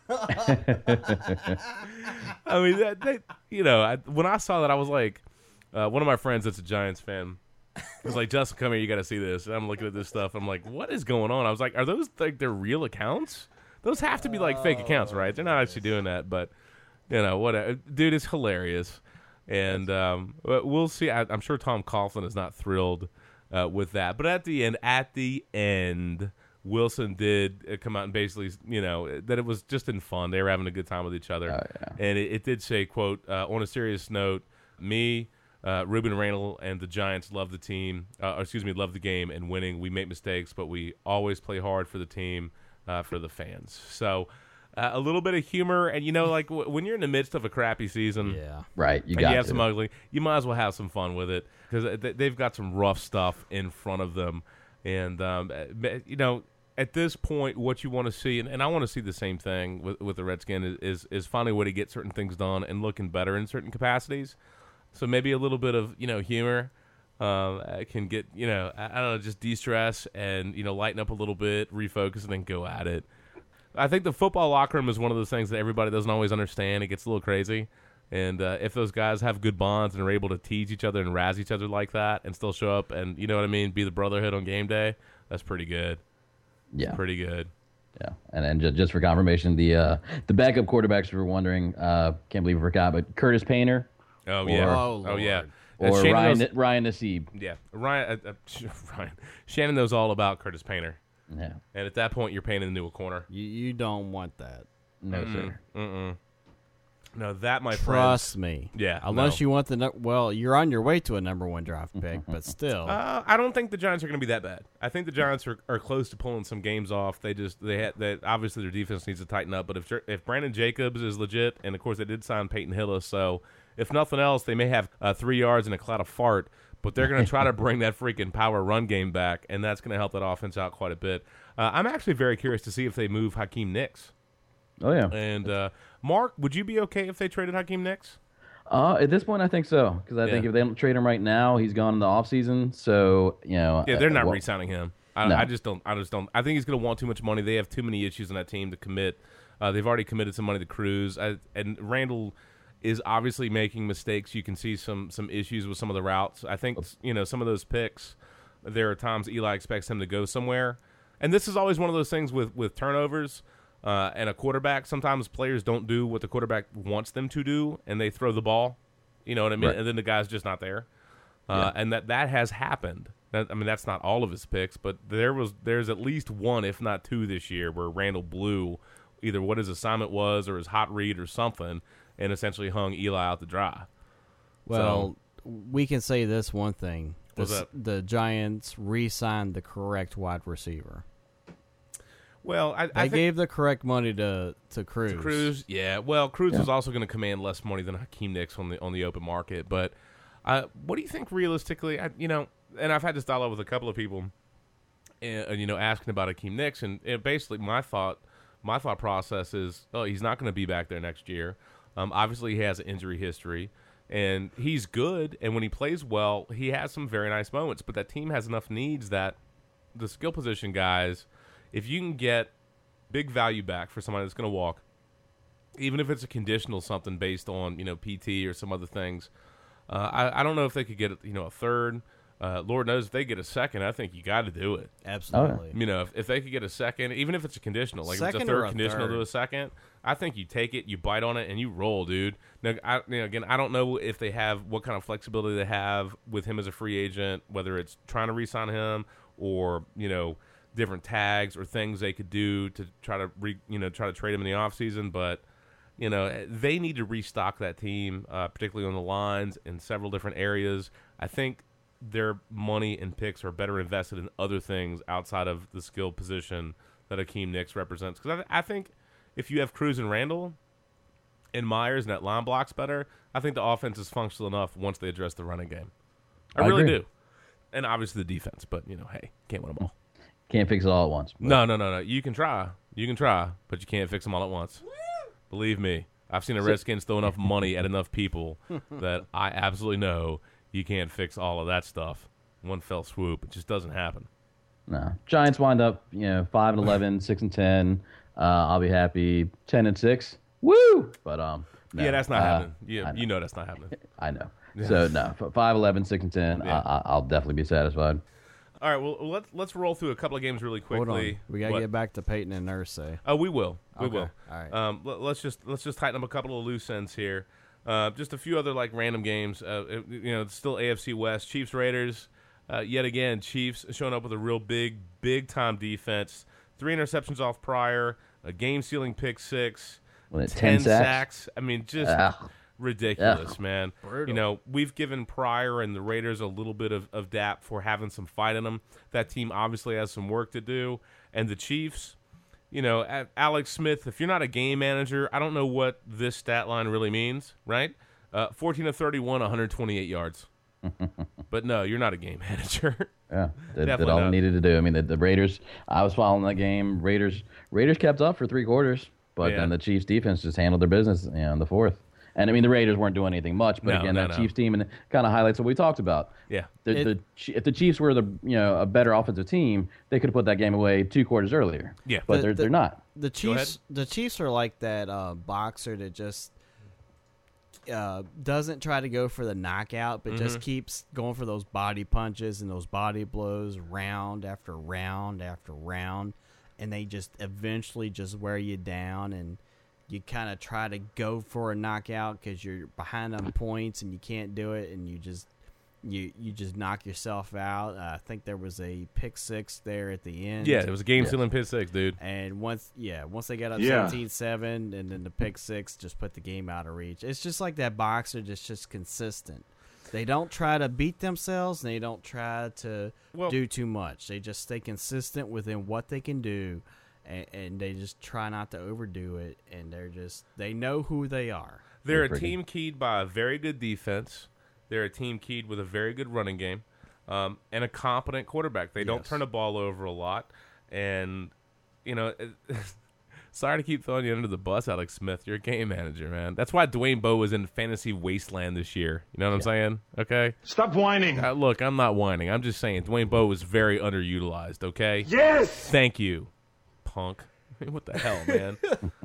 I mean, that, that you know, I, when I saw that, I was like, uh, one of my friends that's a Giants fan was like, "Justin, come here, you got to see this." And I'm looking at this stuff. I'm like, what is going on? I was like, are those like their real accounts? Those have to be like fake accounts, right? They're not actually doing that, but You know what, dude? It's hilarious, and um, we'll see. I, I'm sure Tom Coughlin is not thrilled uh, with that, but at the end, at the end. Wilson did come out and basically, you know, that it was just in fun. They were having a good time with each other. Oh, yeah. And it, it did say, quote, uh, on a serious note, me, uh, Ruben Randall, and the Giants love the team, uh, or excuse me, love the game and winning. We make mistakes, but we always play hard for the team, uh, for the fans. So uh, a little bit of humor. And, you know, like w- when you're in the midst of a crappy season. Yeah. Right. You and got you have to. some ugly. You might as well have some fun with it because they've got some rough stuff in front of them. And, um, you know, at this point, what you want to see, and, and I want to see the same thing with, with the Redskins, is, is is finding a way to get certain things done and looking better in certain capacities. So maybe a little bit of, you know, humor um, can get, you know, I, I don't know, just de-stress and, you know, lighten up a little bit, refocus, and then go at it. I think the football locker room is one of those things that everybody doesn't always understand. It gets a little crazy. And uh, if those guys have good bonds and are able to tease each other and razz each other like that and still show up and, you know what I mean, be the brotherhood on game day, that's pretty good. Yeah. Pretty good. Yeah, and and just, just for confirmation, the uh, the backup quarterbacks, if you were wondering, uh, can't believe I forgot, but Curtis Painter. Oh or, yeah. Oh, oh yeah. Uh, Or Shannon Ryan knows, Ryan Nassib. yeah, Ryan. Uh, uh, Ryan. Shannon knows all about Curtis Painter, Yeah. and at that point, you're painting into a corner. You you don't want that. No, sir. Mm-mm. No, that my Trust friends. me. Yeah, Unless no. you want the nu- well, you're on your way to a number one draft pick, but still. Uh, I don't think the Giants are going to be that bad. I think the Giants are, are close to pulling some games off. They just they had they obviously their defense needs to tighten up. But if if Brandon Jacobs is legit, and of course they did sign Peyton Hillis, so if nothing else, they may have uh, three yards and a cloud of fart. But they're going to try to bring that freaking power run game back, and that's going to help that offense out quite a bit. Uh, I'm actually very curious to see if they move Hakeem Nicks. Oh yeah. And uh, Mark, would you be okay if they traded Hakeem Nicks? Uh, at this point, I think so, because I think Yeah. if they don't trade him right now, he's gone in the offseason. So you know. Yeah, they're uh, not well, re-signing him. I, No. I just don't. I just don't. I think he's going to want too much money. They have too many issues on that team to commit. Uh, they've already committed some money to Cruz, I, and Randall is obviously making mistakes. You can see some some issues with some of the routes. I think you know some of those picks. There are times Eli expects him to go somewhere, and this is always one of those things with with turnovers. Uh, and a quarterback, sometimes players don't do what the quarterback wants them to do, and they throw the ball. You know what I mean? Right. And then the guy's just not there. Uh, Yeah. And that, that has happened. That, I mean, that's not all of his picks, but there was there's at least one, if not two, this year where Randall blew either what his assignment was or his hot read or something, and essentially hung Eli out to dry. Well, we can say this one thing: the, What's s- that? the Giants re-signed the correct wide receiver. Well, I, They I think gave the correct money to to Cruz. Cruz, yeah. Well, Cruz Yeah. was also going to command less money than Hakeem Nicks on the on the open market. But uh, what do you think realistically? I, you know, and I've had this dialogue with a couple of people, and, and you know, asking about Hakeem Nicks, and, and basically my thought, my thought process is, oh, he's not going to be back there next year. Um, obviously, he has an injury history, and he's good. And when he plays well, he has some very nice moments. But that team has enough needs that the skill position guys, if you can get big value back for somebody that's going to walk, even if it's a conditional something based on, you know, P T or some other things, uh, I, I don't know if they could get, you know, a third. Uh, Lord knows if they get a second, I think you got to do it. Absolutely. You know, if, if they could get a second, even if it's a conditional, like if it's Second a or third a conditional third. to a second, I think you take it, you bite on it, and you roll, dude. Now, I, you know, again, I don't know if they have what kind of flexibility they have with him as a free agent, whether it's trying to re-sign him or, you know, different tags or things they could do to try to re, you know try to trade him in the offseason. But you know they need to restock that team, uh, particularly on the lines in several different areas. I think their money and picks are better invested in other things outside of the skill position that Hakeem Nicks represents. Because I, I think if you have Cruz and Randall and Myers and that line blocks better, I think the offense is functional enough once they address the running game. I, I really agree. do. And obviously the defense, but you know, hey, can't win them all. Can't fix it all at once. but- No, no, no, no. You can try. You can try, but you can't fix them all at once. Believe me. I've seen the Redskins throw enough money at enough people that I absolutely know you can't fix all of that stuff. One fell swoop. It just doesn't happen. No. Giants wind up, you know, five and eleven, six and ten. Uh, I'll be happy. Ten and six. Woo! But um, no. Yeah, that's not Uh, happening. I Yeah, know. you know that's not happening. I know. So no, f- five, eleven, six and ten. Yeah. I, I, I'll definitely be satisfied. All right, well, let's let's roll through a couple of games really quickly. Hold on. We got to What? get back to Peyton and Irsay. Oh, we will. We Okay. will. All right. Um, let, let's just let's just tighten up a couple of loose ends here. Uh, just a few other like random games. Uh, it- you know, it's still A F C West. Chiefs Raiders. Uh, yet again, Chiefs showing up with a real big, big time defense. Three interceptions off Pryor. A game sealing pick six. Was it ten ten sacks? I mean, just Ugh. ridiculous, Ugh. man. Brutal. You know, we've given Pryor and the Raiders a little bit of, of dap for having some fight in them. That team obviously has some work to do. And the Chiefs, you know, A- Alex Smith, if you're not a game manager, I don't know what this stat line really means, right? Uh, fourteen of thirty-one, one hundred twenty-eight yards. But no, you're not a game manager. Yeah, did, did Definitely all not. they needed to do. I mean, the, the Raiders. I was following that game. Raiders. Raiders kept up for three quarters, but Yeah. then the Chiefs defense just handled their business, you know, in the fourth. And I mean, the Raiders weren't doing anything much, but No, again, no, that no. Chiefs team and kind of highlights what we talked about. Yeah. The, It- the Chi- if the Chiefs were the you know a better offensive team, they could have put that game away two quarters earlier. Yeah. but The- they're the- they're not. The Go ahead. Chiefs, the Chiefs are like that uh, boxer that just uh, doesn't try to go for the knockout, but Mm-hmm. just keeps going for those body punches and those body blows, round after round after round, and they just eventually just wear you down, and you kind of try to go for a knockout because you're behind on points and you can't do it, and you just you you just knock yourself out. Uh, I think there was a pick six there at the end. Yeah, it was a game sealing pick six, dude. And once, yeah, once they got up Yeah. seventeen seven, and then the pick six just put the game out of reach. It's just like that boxer that's just consistent. They don't try to beat themselves, and they don't try to Well- do too much. They just stay consistent within what they can do, and, and they just try not to overdo it. And they're just, they know who they are. They're a Pretty. team keyed by a very good defense. They're a team keyed with a very good running game um, and a competent quarterback. They don't Yes. turn the ball over a lot. And, you know, sorry to keep throwing you under the bus, Alex Smith. You're a game manager, man. That's why Dwayne Bowe was in fantasy wasteland this year. You know what I'm saying? Okay? Stop whining. Uh, look, I'm not whining. I'm just saying Dwayne Bowe was very underutilized, okay? Yes. Thank you, punk. What the hell, man?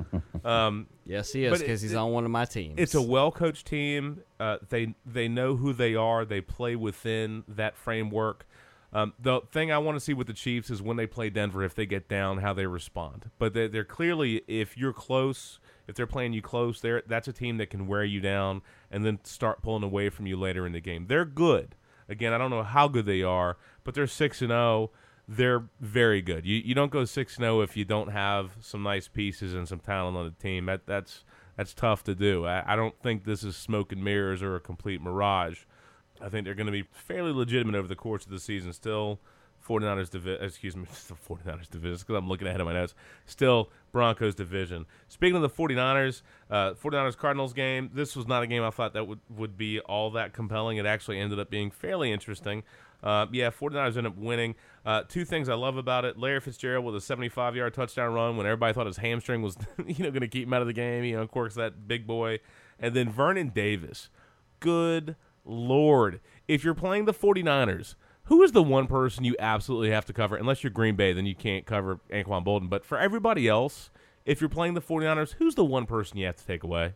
Yes, he is, But because it- he's on one of my teams. It's a well-coached team. Uh, they they know who they are. They play within that framework. Um, the thing I want to see with the Chiefs is when they play Denver, if they get down, how they respond. But they, they're clearly, if you're close, if they're playing you close, they're, that's a team that can wear you down and then start pulling away from you later in the game. They're good. Again, I don't know how good they are, but they're six and zero. They're very good. You you don't go six and zero if you don't have some nice pieces and some talent on the team. That that's that's tough to do. I, I don't think this is smoke and mirrors or a complete mirage. I think they're going to be fairly legitimate over the course of the season. Still, 49ers division. Excuse me, still 49ers division. Because I'm looking ahead of my notes. Still, Broncos division. Speaking of the 49ers, uh, 49ers Cardinals game. This was not a game I thought that would would be all that compelling. It actually ended up being fairly interesting. Uh, yeah, 49ers ended up winning. Uh, two things I love about it: Larry Fitzgerald with a seventy-five-yard touchdown run when everybody thought his hamstring was, you know, going to keep him out of the game. You know, of course, that big boy, and then Vernon Davis. Good Lord, if you're playing the 49ers, who is the one person you absolutely have to cover? Unless you're Green Bay, then you can't cover Anquan Bolden. But for everybody else, if you're playing the 49ers, who's the one person you have to take away?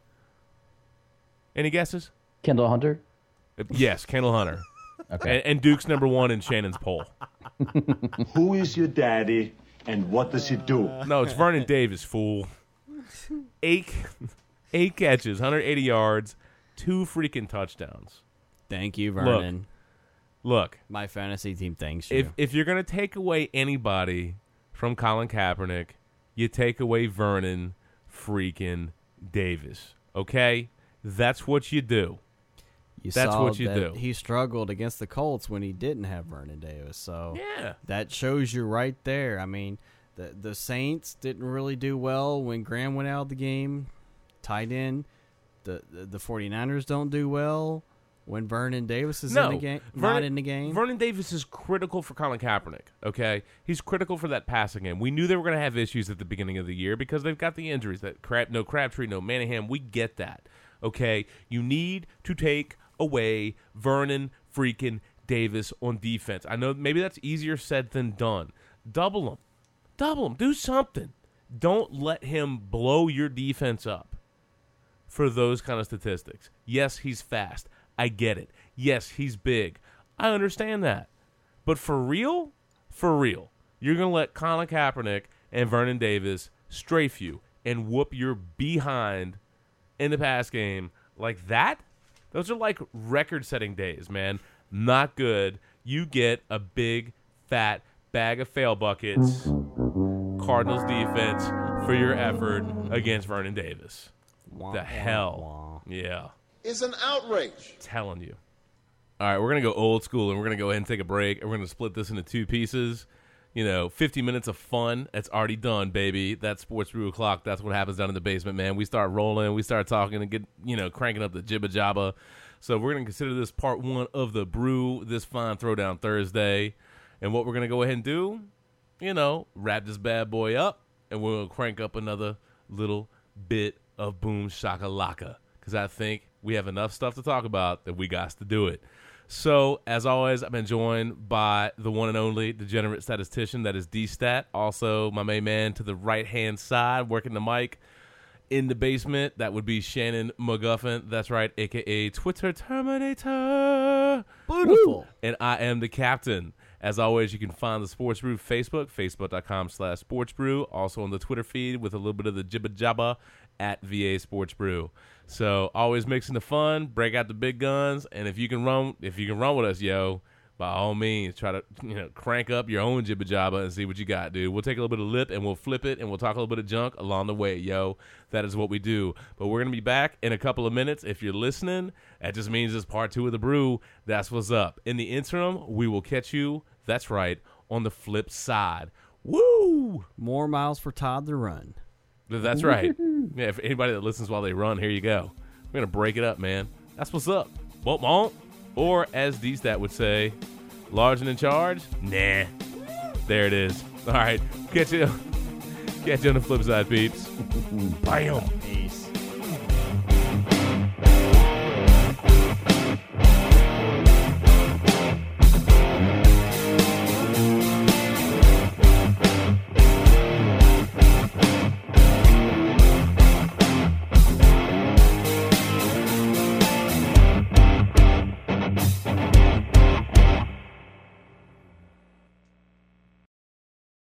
Any guesses? Kendall Hunter. Uh, Yes, Kendall Hunter. Okay. And, and Duke's number one in Shannon's poll. Who is your daddy and what does he do? No, it's Vernon Davis, fool. Eight, eight catches, one hundred eighty yards, two freaking touchdowns. Thank you, Vernon. Look, My fantasy team thanks you. if if you're going to take away anybody from Colin Kaepernick, you take away Vernon freaking Davis, okay? That's what you do. You That's saw what you that do. He struggled against the Colts when he didn't have Vernon Davis, so Yeah. that shows you right there. I mean, the the Saints didn't really do well when Graham went out of the game. Tight end, the the, the 49ers don't do well when Vernon Davis is No, in the game. Vernon- not in the game. Vernon Davis is critical for Colin Kaepernick, okay? He's critical for that passing game. We knew they were going to have issues at the beginning of the year because they've got the injuries. That crap, no Crabtree, no Manningham. We get that, okay? You need to take away Vernon freaking Davis on defense. I know maybe that's easier said than done. Double him. Double him. Do something. Don't let him blow your defense up for those kind of statistics. Yes, he's fast. I get it. Yes, he's big. I understand that. But for real, for real, you're going to let Colin Kaepernick and Vernon Davis strafe you and whoop your behind in the pass game like that? Those are like record-setting days, man. Not good. You get a big, fat bag of fail buckets, Cardinals defense, for your effort against Vernon Davis. Wah, The wah, hell. wah. Yeah. Is an outrage. Telling you. All right, we're going to go old school, and we're going to go ahead and take a break, and we're going to split this into two pieces. You know, fifty minutes of fun. That's already done, baby. That's Sports Brew O'Clock. That's what happens down in the basement, man. We start rolling. We start talking and get, you know, cranking up the jibba jabba. So we're going to consider this part one of the brew this fine Throwdown Thursday. And what we're going to go ahead and do, you know, wrap this bad boy up, and we'll crank up another little bit of boom shakalaka. Because I think we have enough stuff to talk about that we got to do it. So, as always, I've been joined by the one and only degenerate statistician, that is D-Stat. Also, my main man to the right-hand side, working the mic in the basement. That would be Shannon McGuffin. That's right, a k a. Twitter Terminator. Beautiful. And I am the captain. As always, you can find the Sports Brew Facebook, facebook.com slash Sports Brew. Also on the Twitter feed with a little bit of the jibba jabba at V A Sports Brew. So always mixing the fun, break out the big guns, and if you can run, if you can run with us, yo, by all means, try to you know crank up your own jibba jabba and see what you got, dude. We'll take a little bit of lip and we'll flip it and we'll talk a little bit of junk along the way, yo. That is what we do. But we're gonna be back in a couple of minutes. If you're listening, that just means it's part two of the brew. That's what's up. In the interim, we will catch you. That's right, on the flip side. Woo! More miles for Todd to run. That's right. Yeah, if anybody that listens while they run, here you go. We're going to break it up, man. That's what's up. Won't, won't. Or, as D-Stat would say, large and in charge? Nah. There it is. All right. Catch you, catch you on the flip side, peeps. Bam.